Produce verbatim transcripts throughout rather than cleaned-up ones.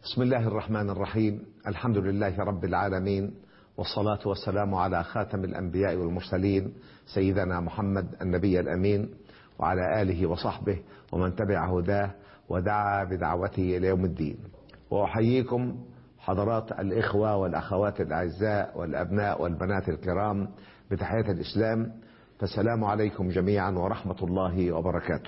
بسم الله الرحمن الرحيم. الحمد لله رب العالمين، والصلاة والسلام على خاتم الأنبياء والمرسلين سيدنا محمد النبي الأمين، وعلى آله وصحبه ومن تبع هداه ودعا بدعوته إلى يوم الدين. وأحييكم حضرات الإخوة والأخوات الأعزاء والأبناء والبنات الكرام بتحية الإسلام، فالسلام عليكم جميعا ورحمة الله وبركاته.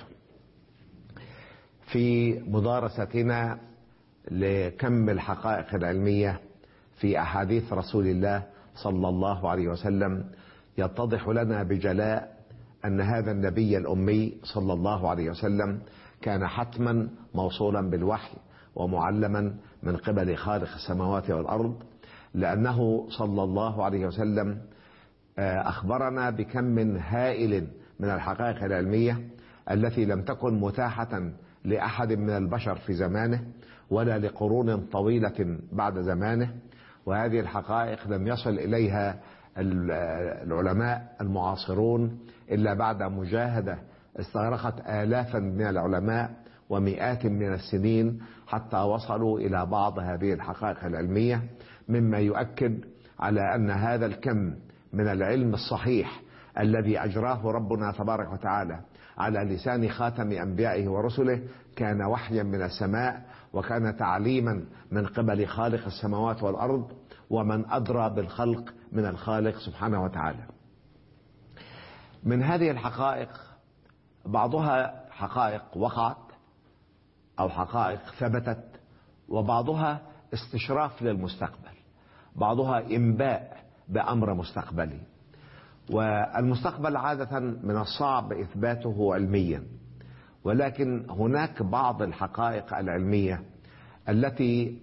في مدارستنا لكم الحقائق العلمية في أحاديث رسول الله صلى الله عليه وسلم، يتضح لنا بجلاء أن هذا النبي الأمي صلى الله عليه وسلم كان حتما موصولا بالوحي ومعلما من قبل خالق السماوات والأرض، لأنه صلى الله عليه وسلم أخبرنا بكم هائل من الحقائق العلمية التي لم تكن متاحة لأحد من البشر في زمانه ولا لقرون طويلة بعد زمانه. وهذه الحقائق لم يصل إليها العلماء المعاصرون إلا بعد مجاهدة استغرقت آلافا من العلماء ومئات من السنين حتى وصلوا إلى بعض هذه الحقائق العلمية، مما يؤكد على أن هذا الكم من العلم الصحيح الذي أجراه ربنا تبارك وتعالى على لسان خاتم أنبيائه ورسله كان وحيا من السماء، وكان تعليما من قبل خالق السماوات والأرض، ومن أدرى بالخلق من الخالق سبحانه وتعالى. من هذه الحقائق بعضها حقائق وقعت أو حقائق ثبتت، وبعضها استشراف للمستقبل، بعضها إنباء بأمر مستقبلي. والمستقبل عادة من الصعب إثباته علميا، ولكن هناك بعض الحقائق العلمية التي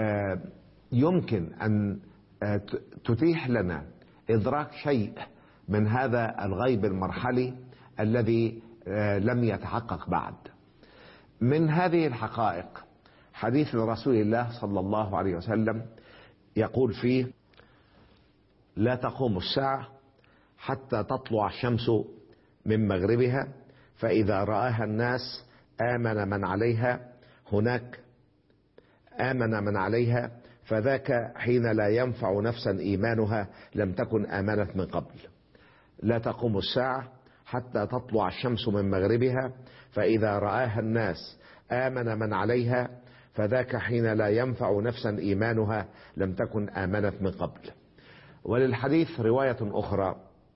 يمكن أن تتيح لنا إدراك شيء من هذا الغيب المرحلي الذي لم يتحقق بعد. من هذه الحقائق حديث رسول الله صلى الله عليه وسلم يقول فيه: لا تقوم الساعة حتى تطلع الشمس من مغربها، فإذا رآها الناس آمن من عليها هناك آمن من عليها فذاك حين لا ينفع نفسا إيمانها لم تكن آمنت من قبل. لا تقوم الساعة حتى تطلع الشمس من مغربها، فإذا رآها الناس آمن من عليها فذاك حين لا ينفع نفسا إيمانها لم تكن آمنت من قبل. وللحديث رواية أخرى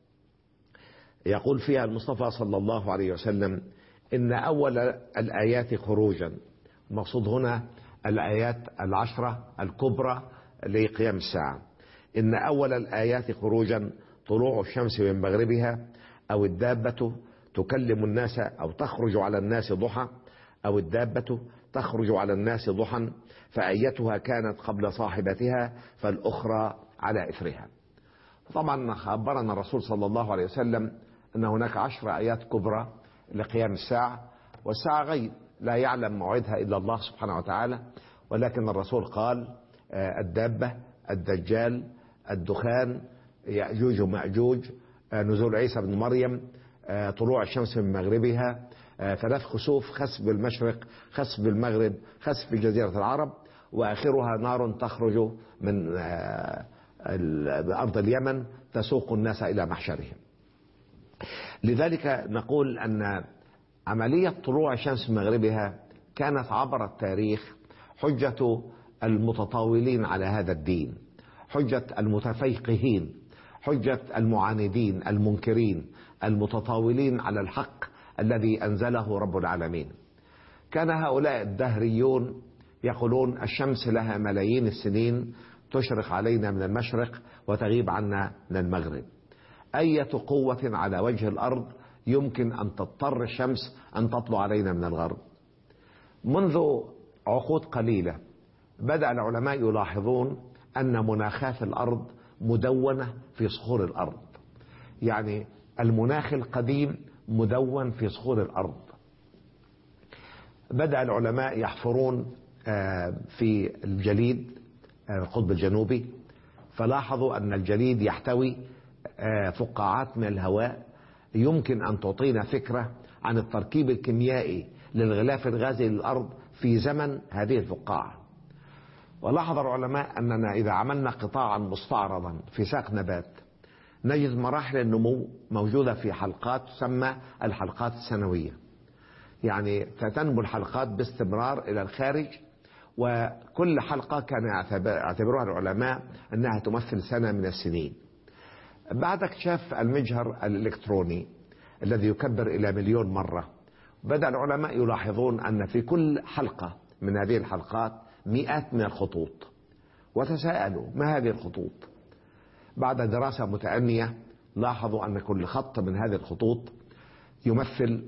يقول فيها المصطفى صلى الله عليه وسلم: إن أول الآيات خروجا، المقصود هنا الآيات العشرة الكبرى لقيام الساعة، إن أول الآيات خروجا طلوع الشمس من مغربها، أو الدابة تكلم الناس أو تخرج على الناس ضحى، أو الدابة تخرج على الناس ضحى، فأيتها كانت قبل صاحبتها فالأخرى على إثرها. طبعا خبرنا الرسول صلى الله عليه وسلم أن هناك عشر آيات كبرى لقيام الساعة، والساعة غيب لا يعلم موعدها إلا الله سبحانه وتعالى، ولكن الرسول قال: الدابة، الدجال، الدخان، يأجوج ومأجوج، نزول عيسى بن مريم، طلوع الشمس من مغربها، ثلاث خسوف، خسف بالمشرق، خسف بالمغرب، خسف في جزيرة العرب، وآخرها نار تخرج من أرض اليمن تسوق الناس إلى محشرهم. لذلك نقول أن عملية طلوع الشمس من مغربها كانت عبر التاريخ حجة المتطاولين على هذا الدين، حجة المتفيقهين، حجة المعاندين المنكرين المتطاولين على الحق الذي أنزله رب العالمين. كان هؤلاء الدهريون يقولون: الشمس لها ملايين السنين تشرق علينا من المشرق وتغيب عنا من المغرب، أية قوة على وجه الأرض يمكن أن تضطر الشمس أن تطلع علينا من الغرب؟ منذ عقود قليلة بدأ العلماء يلاحظون أن مناخات الأرض مدونة في صخور الأرض، يعني المناخ القديم مدون في صخور الأرض. بدأ العلماء يحفرون في الجليد القطب الجنوبي، فلاحظوا أن الجليد يحتوي فقاعات من الهواء يمكن أن تعطينا فكرة عن التركيب الكيميائي للغلاف الغازي للأرض في زمن هذه الفقاعة. ولاحظ العلماء أننا إذا عملنا قطاعا مستعرضا في ساق نبات نجد مراحل النمو موجودة في حلقات تسمى الحلقات السنوية، يعني فتنمو الحلقات باستمرار إلى الخارج، وكل حلقة كان يعتبرها العلماء أنها تمثل سنة من السنين. بعد اكتشاف المجهر الإلكتروني الذي يكبر إلى مليون مرة، بدأ العلماء يلاحظون أن في كل حلقة من هذه الحلقات مئات من الخطوط، وتساءلوا ما هذه الخطوط؟ بعد دراسة متأنية لاحظوا أن كل خط من هذه الخطوط يمثل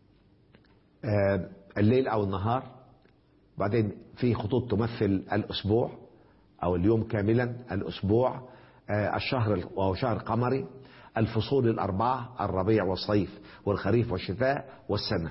الليل أو النهار، بعدين في خطوط تمثل الأسبوع أو اليوم كاملا، الأسبوع، الشهر وهو شهر قمري، الفصول الأربعة، الربيع والصيف والخريف والشتاء والسنة.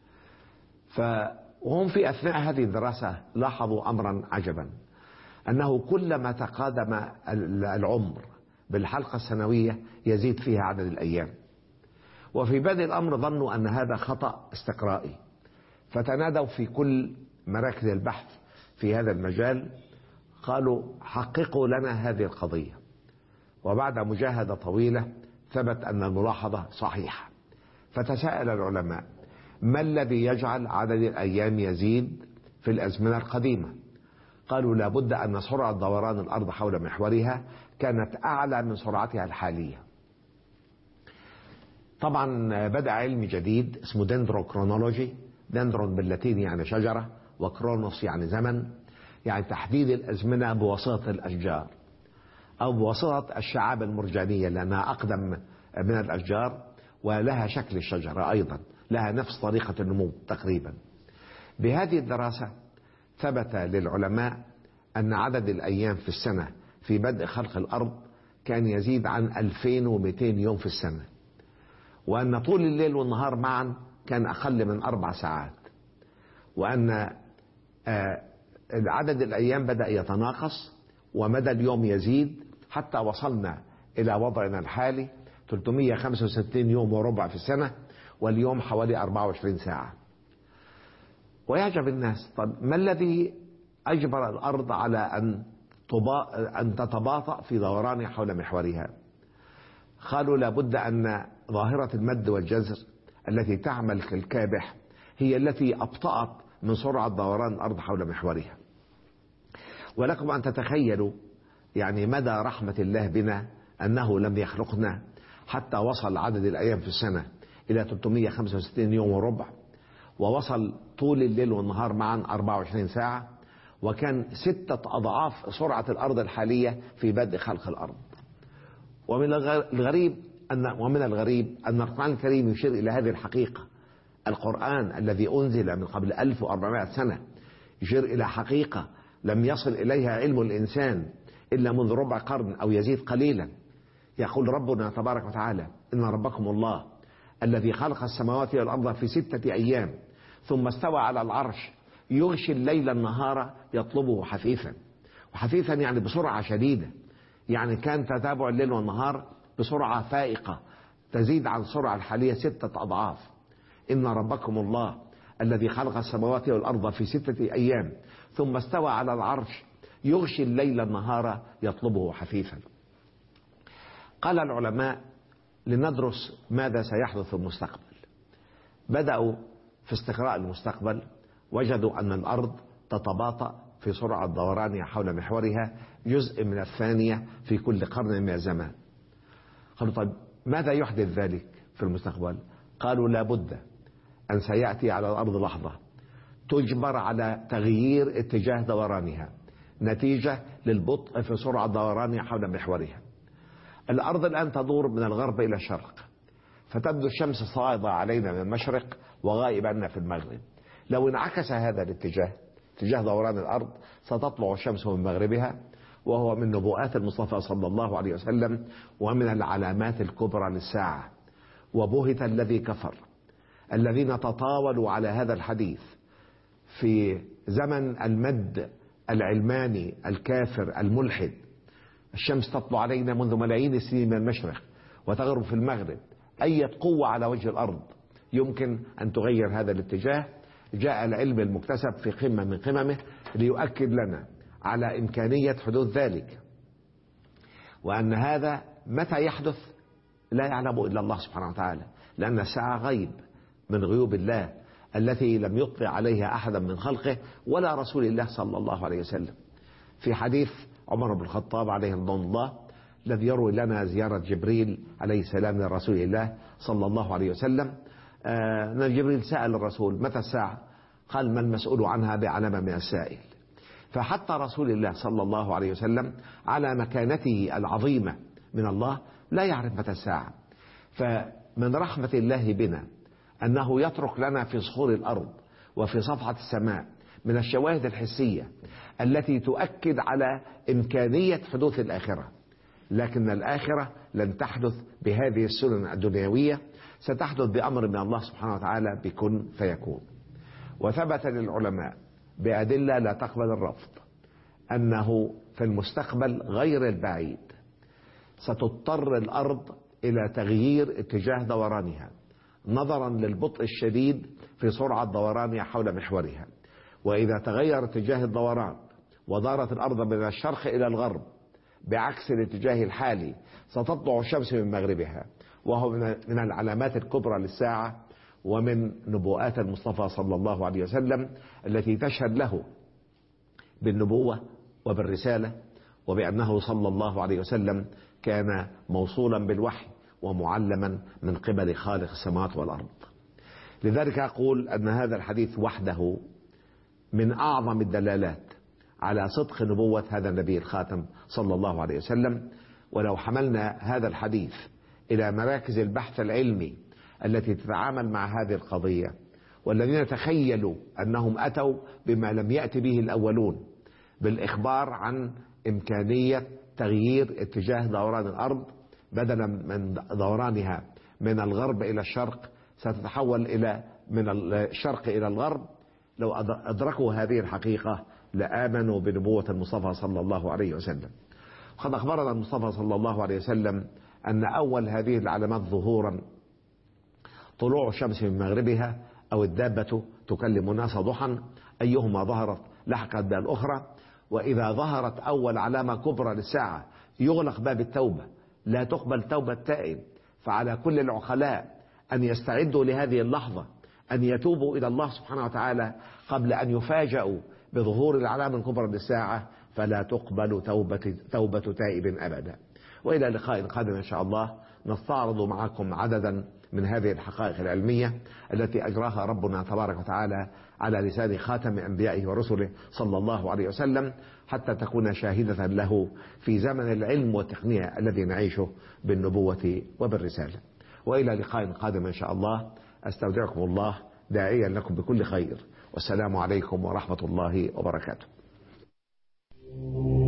فهم في أثناء هذه الدراسة لاحظوا أمرا عجبا، أنه كلما تقادم العمر بالحلقة السنوية يزيد فيها عدد الأيام. وفي بدء الأمر ظنوا أن هذا خطأ استقرائي، فتنادوا في كل مراكز البحث في هذا المجال، قالوا حققوا لنا هذه القضية. وبعد مجاهدة طويلة ثبت أن الملاحظة صحيحة، فتساءل العلماء ما الذي يجعل عدد الأيام يزيد في الأزمنة القديمة؟ قالوا لابد أن سرعة دوران الأرض حول محورها كانت أعلى من سرعتها الحالية. طبعا بدأ علم جديد اسمه دندروكرونولوجي، دندرون باللاتيني يعني شجرة، وكرونوس يعني زمن، يعني تحديد الأزمنة بواسطة الأشجار أو بواسطة الشعاب المرجانية، لأنها أقدم من الأشجار ولها شكل الشجرة، أيضا لها نفس طريقة النمو تقريبا. بهذه الدراسة ثبت للعلماء أن عدد الأيام في السنة في بدء خلق الأرض كان يزيد عن ألفين ومئتين يوم في السنة، وأن طول الليل والنهار معا كان أقل من أربع ساعات، وأن عدد الأيام بدأ يتناقص ومدى اليوم يزيد حتى وصلنا إلى وضعنا الحالي ثلاثمئة وخمسة وستين يوم وربع في السنة، واليوم حوالي أربعة وعشرين ساعة. ويعجب الناس، طب ما الذي أجبر الأرض على أن أن تتباطأ في دورانها حول محورها؟ قالوا لابد أن ظاهرة المد والجزر التي تعمل كالكابح هي التي أبطأت من سرعة دوران الأرض حول محورها. ولكم أن تتخيلوا يعني مدى رحمة الله بنا أنه لم يخلقنا حتى وصل عدد الأيام في السنة إلى ثلاثمئة وخمسة وستين يوم وربع، ووصل طول الليل والنهار معا أربعة وعشرين ساعة، وكان ستة أضعاف سرعة الأرض الحالية في بدء خلق الأرض. ومن الغريب أن ومن الغريب أن القرآن الكريم يشير إلى هذه الحقيقة. القرآن الذي أنزل من قبل ألف وأربعمائة سنة يشير إلى حقيقة لم يصل إليها علم الإنسان إلا منذ ربع قرن أو يزيد قليلا. يقول ربنا تبارك وتعالى: إن ربكم الله الذي خلق السماوات والأرض في ستة أيام ثم استوى على العرش يغشي الليل النهار يطلبه حثيثا. وحثيثا يعني بسرعة شديدة، يعني كان تتابع الليل والنهار بسرعة فائقة تزيد عن السرعة الحالية ستة أضعاف. إن ربكم الله الذي خلق السماوات والأرض في ستة أيام ثم استوى على العرش يغشي الليل النهار يطلبه حثيثا. قال العلماء لندرس ماذا سيحدث في المستقبل. بدأوا في استقراء المستقبل، وجدوا أن الأرض تتباطأ في سرعة دورانها حول محورها جزء من الثانية في كل قرن من الزمان. قالوا طيب ماذا يحدث ذلك في المستقبل؟ قالوا لابد أن سيأتي على الأرض لحظة تجبر على تغيير اتجاه دورانها نتيجة للبطء في سرعة دورانها حول محورها. الأرض الآن تدور من الغرب إلى الشرق، فتبدو الشمس صاعدة علينا من المشرق وغائبة عنا في المغرب. لو انعكس هذا الاتجاه اتجاه دوران الأرض ستطلع الشمس من مغربها، وهو من نبوءات المصطفى صلى الله عليه وسلم ومن العلامات الكبرى للساعة. وبهت الذي كفر الذين تطاولوا على هذا الحديث في زمن المد العلماني الكافر الملحد. الشمس تطلع علينا منذ ملايين السنين من المشرق وتغرب في المغرب. أي قوة على وجه الأرض يمكن أن تغير هذا الاتجاه؟ جاء العلم المكتسب في قمة من قممه ليؤكد لنا على إمكانية حدوث ذلك، وأن هذا متى يحدث لا يعلم إلا الله سبحانه وتعالى، لأن الساعة غيب من غيوب الله التي لم يطلع عليها أحدا من خلقه ولا رسول الله صلى الله عليه وسلم. في حديث عمر بن الخطاب عليه رضوان الله الذي يروي لنا زيارة جبريل عليه السلام لرسول الله صلى الله عليه وسلم، آه جبريل سأل الرسول متى الساعة؟ قال ما المسؤول عنها بأعلم من السائل. فحتى رسول الله صلى الله عليه وسلم على مكانته العظيمة من الله لا يعرف متى الساعة. فمن رحمة الله بنا أنه يترك لنا في صخور الأرض وفي صفحة السماء من الشواهد الحسية التي تؤكد على إمكانية حدوث الآخرة، لكن الآخرة لن تحدث بهذه السنن الدنيوية، ستحدث بأمر من الله سبحانه وتعالى بكن فيكون. وثبت للعلماء بأدلة لا تقبل الرفض أنه في المستقبل غير البعيد ستضطر الأرض إلى تغيير اتجاه دورانها نظرا للبطء الشديد في سرعة دورانها حول محورها. وإذا تغير اتجاه الدوران ودارت الأرض من الشرق إلى الغرب بعكس الاتجاه الحالي ستطلع الشمس من مغربها، وهو من العلامات الكبرى للساعة ومن نبوءات المصطفى صلى الله عليه وسلم التي تشهد له بالنبوة وبالرسالة، وبأنه صلى الله عليه وسلم كان موصولا بالوحي ومعلما من قبل خالق السماوات والأرض. لذلك أقول أن هذا الحديث وحده من أعظم الدلالات على صدق نبوة هذا النبي الخاتم صلى الله عليه وسلم. ولو حملنا هذا الحديث إلى مراكز البحث العلمي التي تتعامل مع هذه القضية، والذين تخيلوا أنهم أتوا بما لم يأتي به الأولون بالإخبار عن إمكانية تغيير اتجاه دوران الأرض، بدلا من دورانها من الغرب إلى الشرق ستتحول إلى من الشرق إلى الغرب، لو أدركوا هذه الحقيقة لآمنوا بنبوة المصطفى صلى الله عليه وسلم. وقد أخبرنا المصطفى صلى الله عليه وسلم أن أول هذه العلامات ظهورا طلوع الشمس من مغربها أو الدابة تكلم الناس ضحى، أيهما ظهرت لحقت بها الأخرى. وإذا ظهرت أول علامة كبرى للساعة يغلق باب التوبة، لا تقبل توبة تائب. فعلى كل العقلاء أن يستعدوا لهذه اللحظة، أن يتوبوا إلى الله سبحانه وتعالى قبل أن يفاجئوا بظهور العلامة الكبرى للساعة، فلا تقبل توبة, توبة تائب أبدا. وإلى لقاء قادم إن شاء الله نستعرض معكم عددا من هذه الحقائق العلمية التي أجراها ربنا تبارك وتعالى على لسان خاتم أنبيائه ورسله صلى الله عليه وسلم، حتى تكون شاهدة له في زمن العلم والتقنية الذي نعيشه بالنبوة وبالرسالة. وإلى لقاء قادم إن شاء الله أستودعكم الله داعيا لكم بكل خير، والسلام عليكم ورحمة الله وبركاته.